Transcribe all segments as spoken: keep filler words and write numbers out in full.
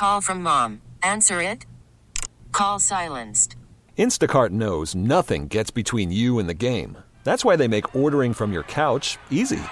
Call from mom. Answer it. Call silenced. Instacart knows nothing gets between you and the game. That's why they make ordering from your couch easy.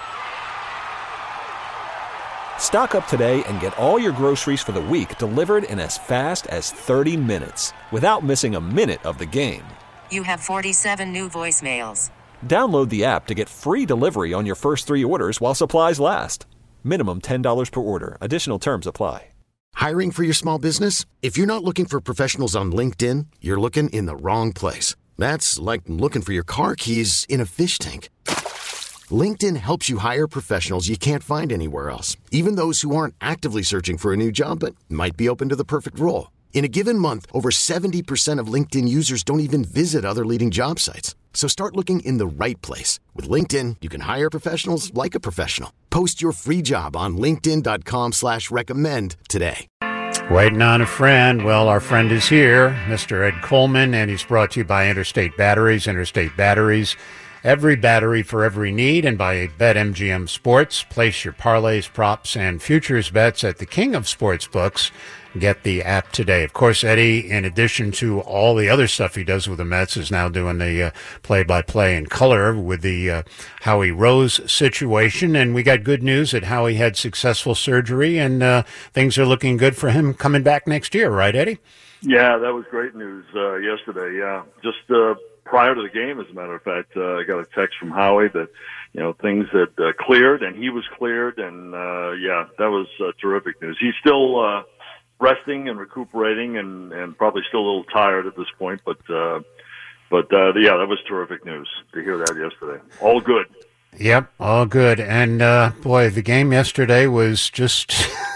Stock up today and get all your groceries for the week delivered in as fast as thirty minutes without missing a minute of the game. You have forty-seven new voicemails. Download the app to get free delivery on your first three orders while supplies last. Minimum ten dollars per order. Additional terms apply. Hiring for your small business? If you're not looking for professionals on LinkedIn, you're looking in the wrong place. That's like looking for your car keys in a fish tank. LinkedIn helps you hire professionals you can't find anywhere else, even those who aren't actively searching for a new job but might be open to the perfect role. In a given month, over seventy percent of LinkedIn users don't even visit other leading job sites. So start looking in the right place. With LinkedIn, you can hire professionals like a professional. Post your free job on linkedin.com slash recommend today. Waiting on a friend. Well, our friend is here, Mister Ed Coleman, and he's brought to you by Interstate Batteries. Interstate Batteries, every battery for every need, and by BetMGM Sports. Place your parlays, props, and futures bets at the king of sportsbooks. Get the app today. Of course, Eddie, in addition to all the other stuff he does with the Mets, is now doing the uh, play-by-play in color with the uh, Howie Rose situation. And we got good news that Howie had successful surgery, and uh, things are looking good for him coming back next year, right, Eddie? Yeah, that was great news uh, yesterday. Yeah, just uh, prior to the game, as a matter of fact, uh, I got a text from Howie that, you know, things had uh, cleared, and he was cleared. And, uh, yeah, that was uh, terrific news. He's still uh, resting and recuperating, and, and probably still a little tired at this point. But, uh, but uh, yeah, that was terrific news to hear that yesterday. All good. Yep, all good. And, uh, boy, the game yesterday was just,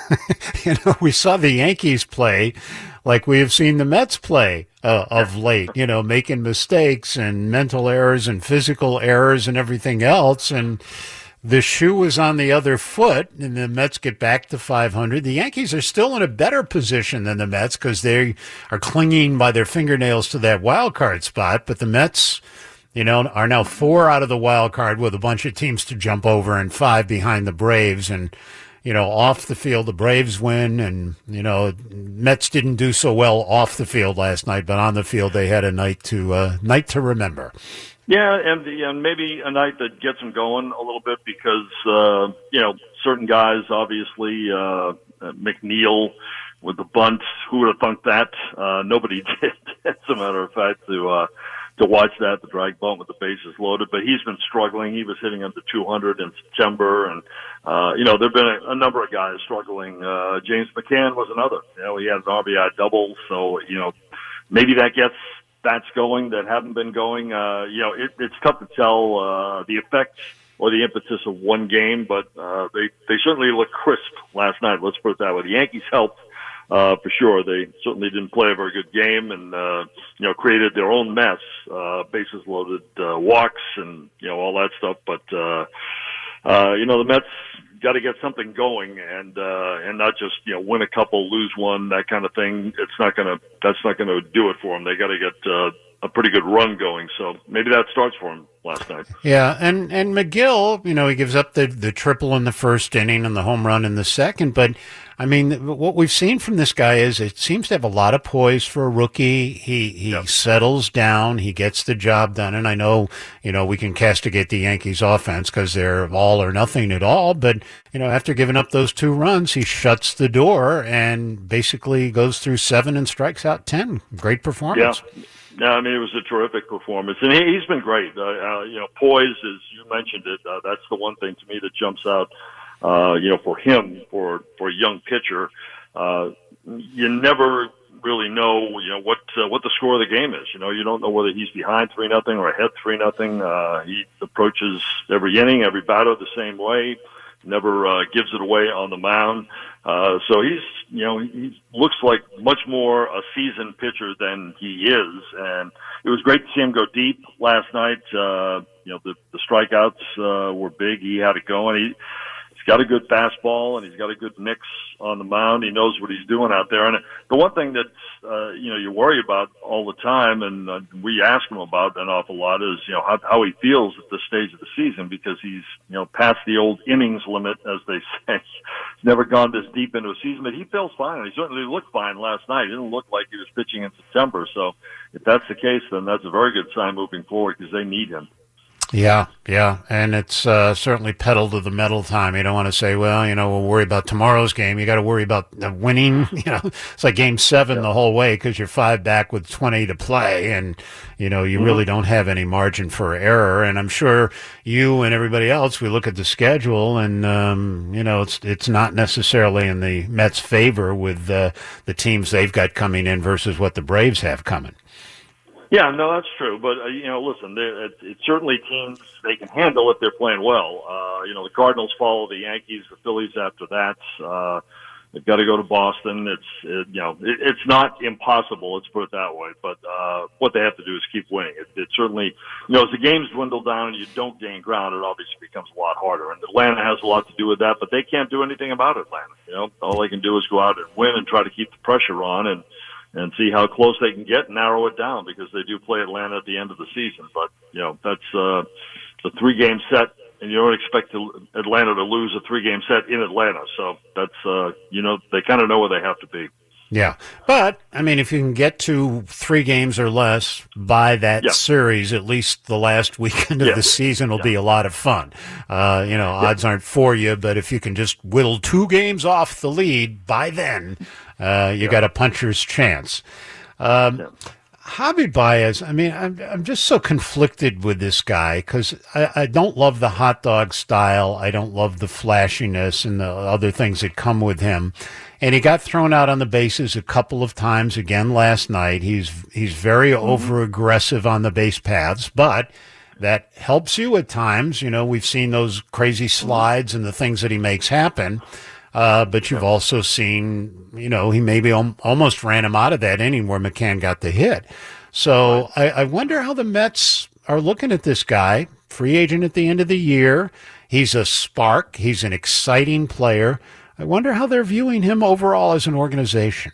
you know, we saw the Yankees play like we have seen the Mets play uh, of late, you know, making mistakes and mental errors and physical errors and everything else. And the shoe was on the other foot, and the Mets get back to five hundred. The Yankees are still in a better position than the Mets because they are clinging by their fingernails to that wild card spot. But the Mets, you know, are now four out of the wild card with a bunch of teams to jump over and five behind the Braves. And, you know, off the field, the Braves win. And, you know, Mets didn't do so well off the field last night, but on the field they had a night to uh, night to remember. Yeah, and the, and maybe a night that gets them going a little bit because, uh, you know, certain guys, obviously, uh, McNeil with the bunt, who would have thunk that? Uh, nobody did, as a matter of fact, to, uh, to watch that, the drag bunt with the bases loaded. But he's been struggling. He was hitting under two hundred in September. And, uh, you know, there have been a, a number of guys struggling. Uh, James McCann was another. You know, he had an R B I double. So, you know, maybe that gets bats going that haven't been going. Uh, you know, it, it's tough to tell uh, the effect or the impetus of one game, but uh, they, they certainly looked crisp last night. Let's put it that way. The Yankees helped uh, for sure. They certainly didn't play a very good game and, uh, you know, created their own mess, uh, bases loaded, uh, walks and, you know, all that stuff. But, uh, uh, you know, the Mets got to get something going and, uh, and not just, you know, win a couple, lose one, that kind of thing. It's not going to, that's not going to do it for them. They got to get, uh, a pretty good run going. So maybe that starts for him last night. Yeah. And, and McGill, you know, he gives up the, the triple in the first inning and the home run in the second, but I mean, what we've seen from this guy is it seems to have a lot of poise for a rookie. He he yep. settles down. He gets the job done. And I know, you know, we can castigate the Yankees offense because they're all or nothing at all. But, you know, after giving up those two runs, he shuts the door and basically goes through seven and strikes out ten. Great performance. Yeah. Yeah, I mean, it was a terrific performance. And he, he's been great. Uh, uh, you know, poise, as you mentioned it, uh, that's the one thing to me that jumps out. Uh, you know, for him, for, for a young pitcher, uh, you never really know, you know, what, uh, what the score of the game is. You know, you don't know whether he's behind three nothing or ahead three nothing. Uh, he approaches every inning, every batter the same way, never, uh, gives it away on the mound. Uh, so he's, you know, he looks like much more a seasoned pitcher than he is. And it was great to see him go deep last night. Uh, you know, the, the strikeouts, uh, were big. He had it going. He, He's got a good fastball, and he's got a good mix on the mound. He knows what he's doing out there. And the the one thing that uh, you know you worry about all the time, and uh, we ask him about an awful lot, is you know how, how he feels at this stage of the season, because he's you know past the old innings limit, as they say. He's never gone this deep into a season, but he feels fine. He certainly looked fine last night. He didn't look like he was pitching in September. So if that's the case, then that's a very good sign moving forward, because they need him. Yeah, yeah, and it's uh, certainly pedal to the metal time. You don't want to say, well, you know, we'll worry about tomorrow's game. You got to worry about uh, winning. You know, it's like game seven yeah. the whole way, because you're five back with twenty to play, and you know you mm-hmm. really don't have any margin for error. And I'm sure you and everybody else, we look at the schedule, and um, you know it's it's not necessarily in the Mets' favor with uh, the teams they've got coming in versus what the Braves have coming. Yeah, no, that's true. But, uh, you know, listen, it's it certainly teams they can handle if they're playing well. Uh, you know, the Cardinals follow the Yankees, the Phillies after that. Uh, they've got to go to Boston. It's, it, you know, it, it's not impossible, let's put it that way. But uh, what they have to do is keep winning. It, it certainly, you know, as the games dwindle down and you don't gain ground, it obviously becomes a lot harder. And Atlanta has a lot to do with that, but they can't do anything about Atlanta. You know, all they can do is go out and win and try to keep the pressure on and and see how close they can get and narrow it down, because they do play Atlanta at the end of the season. But, you know, that's uh, a three-game set, and you don't expect to, Atlanta to lose a three-game set in Atlanta. So that's, uh, you know, they kind of know where they have to be. Yeah. But, I mean, if you can get to three games or less by that yeah. series, at least the last weekend of yeah. the season will yeah. be a lot of fun. Uh, you know, yeah. odds aren't for you, but if you can just whittle two games off the lead by then, uh, you yeah. got a puncher's chance. Um, yeah. Javi Baez, I mean, I'm, I'm just so conflicted with this guy, because I, I don't love the hot dog style. I don't love the flashiness and the other things that come with him. And he got thrown out on the bases a couple of times again last night. He's he's very mm-hmm. over-aggressive on the base paths, but that helps you at times. You know, we've seen those crazy slides and the things that he makes happen. Uh, but you've also seen, you know, he maybe om- almost ran him out of that inning where McCann got the hit. So I, I wonder how the Mets are looking at this guy, free agent at the end of the year. He's a spark. He's an exciting player. I wonder how they're viewing him overall as an organization.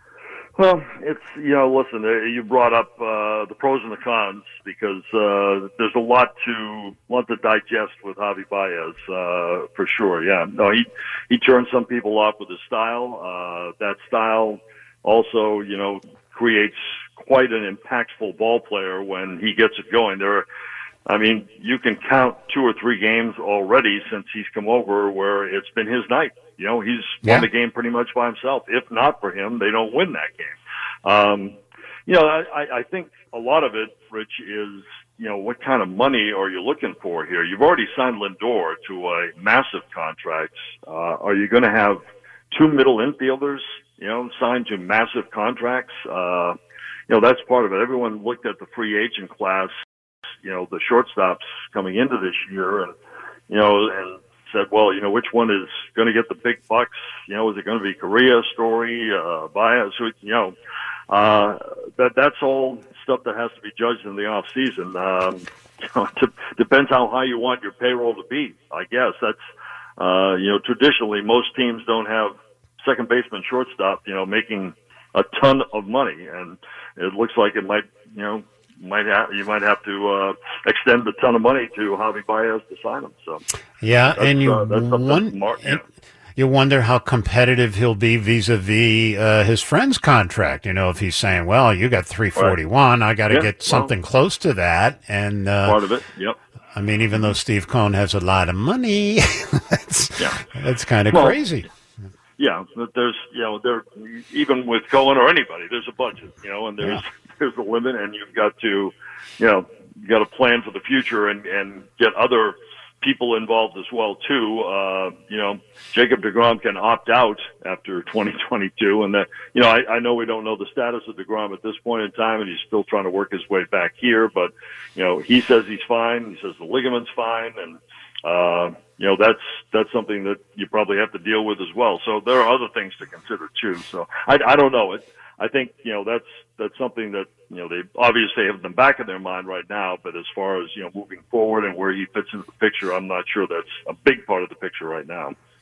Well, it's, you know, listen, you brought up uh, the pros and the cons, because uh, there's a lot to lot to digest with Javi Baez, uh, for sure. Yeah, no, he he turns some people off with his style. Uh, that style also, you know, creates quite an impactful ball player when he gets it going. There are, I mean, you can count two or three games already since he's come over where it's been his night. You know, he's yeah. won the game pretty much by himself. If not for him, they don't win that game. Um, you know, I, I think a lot of it, Rich, is, you know, what kind of money are you looking for here? You've already signed Lindor to a massive contract. Uh, are you going to have two middle infielders, you know, signed to massive contracts? Uh, you know, that's part of it. Everyone looked at the free agent class, you know, the shortstops coming into this year, and, you know, and said, well, you know, which one is going to get the big bucks? You know, is it going to be Correa, Story, uh, Baez? You know, uh, that that's all stuff that has to be judged in the off season. Um, you know, it depends how high you want your payroll to be. I guess that's, uh, you know, traditionally most teams don't have second baseman, shortstop, you know, making a ton of money, and it looks like it might, you know. Might have, you might have to uh, extend a ton of money to Javi Baez to sign him. So yeah, and you uh, that's one, smart, yeah. you wonder how competitive he'll be vis-a-vis uh, his friend's contract. You know, if he's saying, "Well, you got three forty-one, right. I got to yeah, get something well, close to that," and uh, part of it, yep. I mean, even though Steve Cohen has a lot of money, that's yeah. that's kind of well, crazy. Yeah, but there's, you know, there even with Cohen or anybody, there's a budget, you know, and there's. Yeah. There's a limit, and you've got to, you know, you got to plan for the future and, and get other people involved as well too. Uh, you know, Jacob deGrom can opt out after twenty twenty-two, and that, you know, I, I know we don't know the status of deGrom at this point in time, and he's still trying to work his way back here. But you know, he says he's fine. He says the ligament's fine, and uh, you know, that's that's something that you probably have to deal with as well. So there are other things to consider too. So I, I don't know. It, I think, you know, that's, that's something that, you know, they obviously have in the back of their mind right now, but as far as, you know, moving forward and where he fits into the picture, I'm not sure that's a big part of the picture right now.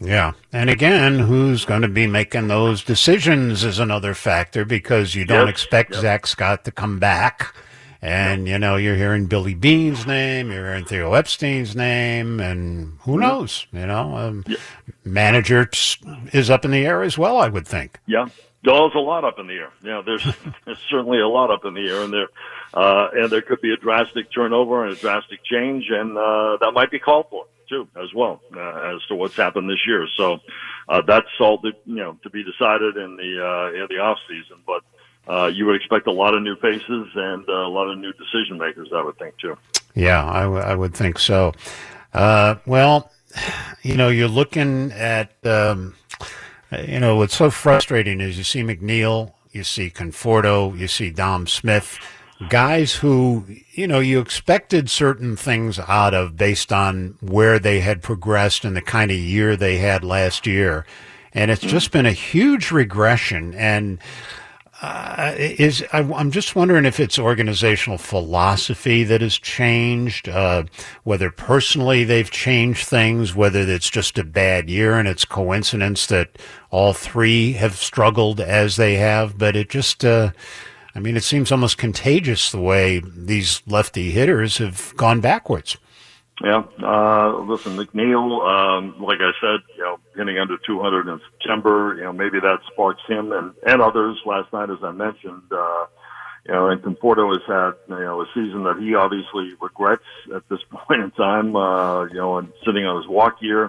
Yeah. And again, who's going to be making those decisions is another factor because you don't Yes. expect Yep. Zach Scott to come back. And, you know, you're hearing Billy Bean's name, you're hearing Theo Epstein's name, and who knows, you know, um, Yeah. manager is up in the air as well, I would think. Yeah. There's a lot up in the air. Yeah, there's, there's certainly a lot up in the air, and there, uh, and there could be a drastic turnover and a drastic change, and uh, that might be called for too, as well, uh, as to what's happened this year. So uh, that's all, to, you know, to be decided in the uh, in the off season. But uh, you would expect a lot of new faces and uh, a lot of new decision makers, I would think too. Yeah, I, w- I would think so. Uh, well, you know, you're looking at. Um, You know, what's so frustrating is you see McNeil, you see Conforto, you see Dom Smith, guys who, you know, you expected certain things out of based on where they had progressed and the kind of year they had last year. And it's just been a huge regression. And uh, is I, I'm just wondering if it's organizational philosophy that has changed, uh, whether personally they've changed things, whether it's just a bad year and it's coincidence that all three have struggled as they have. But it just, uh, I mean, it seems almost contagious the way these lefty hitters have gone backwards. Yeah. Uh, listen, McNeil, um, like I said, you know, hitting under two hundred in September, you know, maybe that sparks him and, and others last night, as I mentioned, uh, you know, and Conforto has had, you know, a season that he obviously regrets at this point in time, uh, you know, and sitting on his walk year.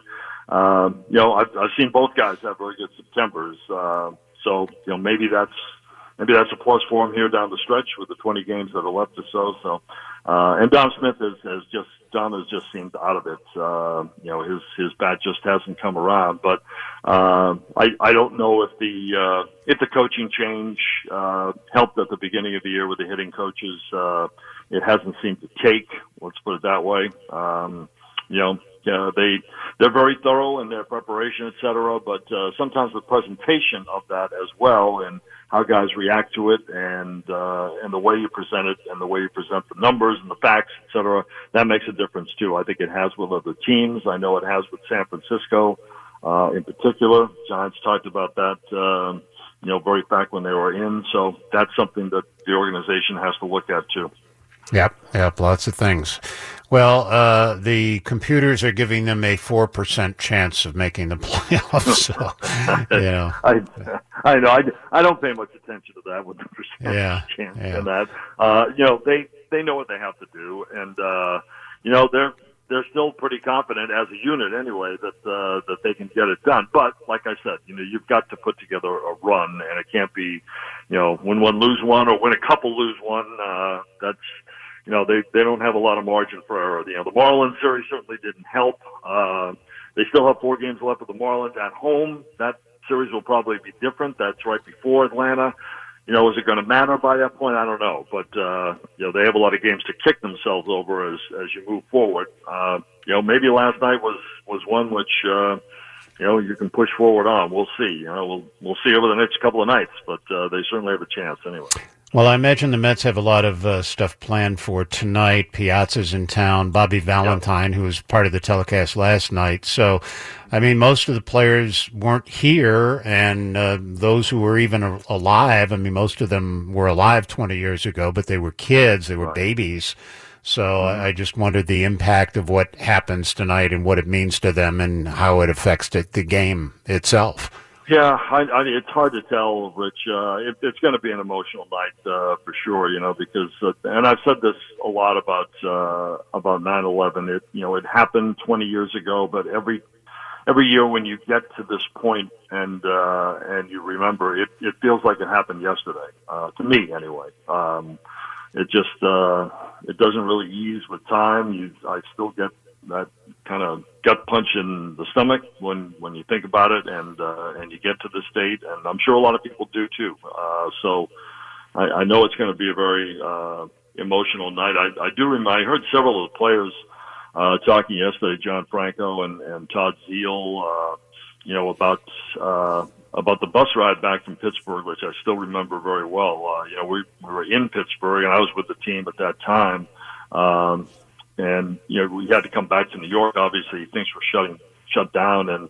Um, you know, I've, I've seen both guys have very good Septembers. Uh, so, you know, maybe that's, maybe that's a plus for him here down the stretch with the twenty games that are left or so. So, uh, and Dom Smith has, has just, Dom has just seemed out of it. Uh, you know, his, his bat just hasn't come around, but, uh, I, I don't know if the, uh, if the coaching change, uh, helped at the beginning of the year with the hitting coaches. Uh, it hasn't seemed to take, let's put it that way. Um, you know, uh, they, they're very thorough in their preparation, et cetera, but, uh, sometimes the presentation of that as well and how guys react to it and, uh, and the way you present it and the way you present the numbers and the facts, et cetera, that makes a difference too. I think it has with other teams. I know it has with San Francisco, uh, in particular. Giants talked about that, um, you know, very back when they were in. So that's something that the organization has to look at too. Yep, yep, lots of things. Well, uh, the computers are giving them a four percent chance of making the playoffs. So, you know. I, I know. I, I don't pay much attention to that with the percentage Yeah, chance yeah. and that. Uh, you know, they, they know what they have to do. And, uh, you know, they're, they're still pretty confident as a unit anyway that, uh, that they can get it done. But like I said, you know, you've got to put together a run and it can't be, you know, win one, lose one or win a couple, lose one. Uh, that's, you know, they, they don't have a lot of margin for error. You know, the Marlins series certainly didn't help. Uh, they still have four games left with the Marlins at home. That series will probably be different. That's right before Atlanta. You know, is it going to matter by that point? I don't know. But, uh, you know, they have a lot of games to kick themselves over as, as you move forward. Uh, you know, maybe last night was, was one which, uh, you know, you can push forward on. We'll see. You know, we'll, we'll see over the next couple of nights, but, uh, they certainly have a chance anyway. Well, I imagine the Mets have a lot of uh, stuff planned for tonight. Piazza's in town. Bobby Valentine, who was part of the telecast last night. So, I mean, most of the players weren't here, and uh, those who were even a- alive, I mean, most of them were alive twenty years ago, but they were kids. They were Right. babies. So I I just wondered the impact of what happens tonight and what it means to them and how it affects the, the game itself. Yeah, I, I, it's hard to tell, Rich. Uh, it, it's going to be an emotional night uh, for sure, you know, because, uh, and I've said this a lot about uh, about nine eleven. It, you know, it happened twenty years ago, but every every year when you get to this point and uh, and you remember, it, it feels like it happened yesterday. Uh, to me, anyway. Um, it just uh, it doesn't really ease with time. You, I still get that kind of gut punch in the stomach when, when you think about it and, uh, and you get to this date. And I'm sure a lot of people do too. Uh, so I, I know it's going to be a very, uh, emotional night. I, I do remember, I heard several of the players, uh, talking yesterday, John Franco and, and Todd Zeal, uh, you know, about, uh, about the bus ride back from Pittsburgh, which I still remember very well. Uh, you know, we, we were in Pittsburgh and I was with the team at that time. Um, And, you know, we had to come back to New York. Obviously, things were shutting, shut down. And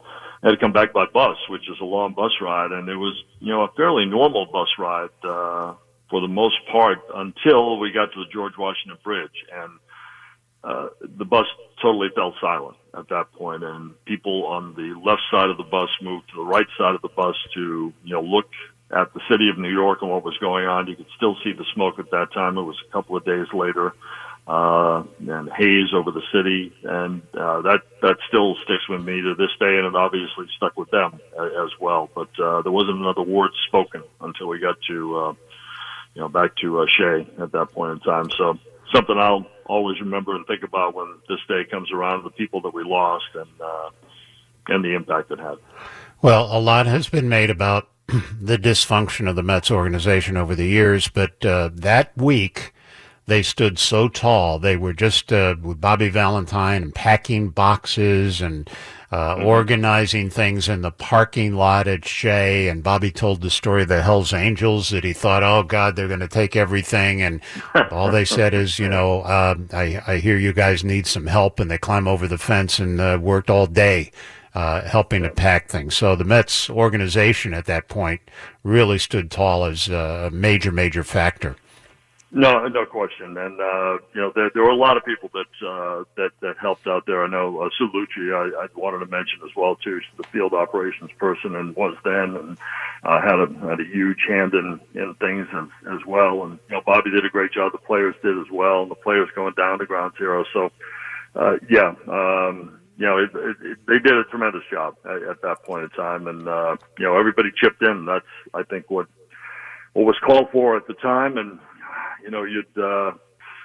I had to come back by bus, which is a long bus ride, and it was, you know, a fairly normal bus ride uh, for the most part until we got to the George Washington Bridge, and uh, the bus totally fell silent at that point, and people on the left side of the bus moved to the right side of the bus to, you know, look at the city of New York and what was going on. You could still see the smoke at that time. It was a couple of days later. Uh, and haze over the city, and uh, that that still sticks with me to this day, and it obviously stuck with them as well. But uh, there wasn't another word spoken until we got to, uh, you know, back to uh, Shea at that point in time. So something I'll always remember and think about when this day comes around, the people that we lost and uh, and the impact it had. Well, a lot has been made about the dysfunction of the Mets organization over the years, but uh, that week, they stood so tall. They were just uh, with Bobby Valentine and packing boxes and uh, mm-hmm. organizing things in the parking lot at Shea. And Bobby told the story of the Hells Angels that he thought, oh, God, they're going to take everything. And all they said is, you know, uh, I, I hear you guys need some help. And they climb over the fence and uh, worked all day uh, helping to pack things. So the Mets organization at that point really stood tall as a major, major factor. No, no question. And, uh, you know, there, there were a lot of people that, uh, that, that helped out there. I know, uh, Sulucci, I, I wanted to mention as well, too. She's the field operations person and was then, and, uh, had a, had a huge hand in, in things as, as well. And, you know, Bobby did a great job. The players did as well. And the players going down to ground zero. So, uh, yeah, um, you know, it, it, it, they did a tremendous job at, at that point in time. And, uh, you know, everybody chipped in. That's, I think, what, what was called for at the time. And, you know, you'd, uh,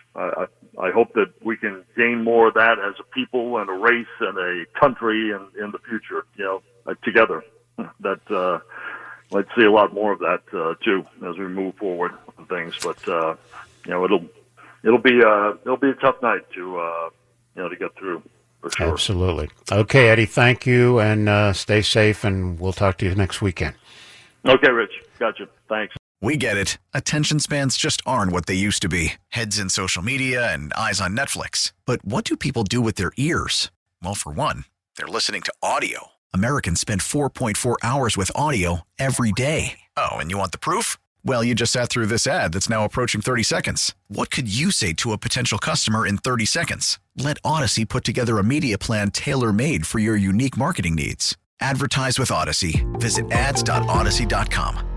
I, I hope that we can gain more of that as a people and a race and a country in, in the future, you know, uh, together. That, uh, let's see a lot more of that, uh, too, as we move forward and things. But, uh, you know, it'll, it'll be, uh, it'll be a tough night to, uh, you know, to get through for sure. Absolutely. Okay, Eddie, thank you, and, uh, stay safe, and we'll talk to you next weekend. Okay, Rich. Gotcha. Thanks. We get it. Attention spans just aren't what they used to be. Heads in social media and eyes on Netflix. But what do people do with their ears? Well, for one, they're listening to audio. Americans spend four point four hours with audio every day. Oh, and you want the proof? Well, you just sat through this ad that's now approaching thirty seconds. What could you say to a potential customer in thirty seconds? Let Odyssey put together a media plan tailor-made for your unique marketing needs. Advertise with Odyssey. Visit ads dot odyssey dot com.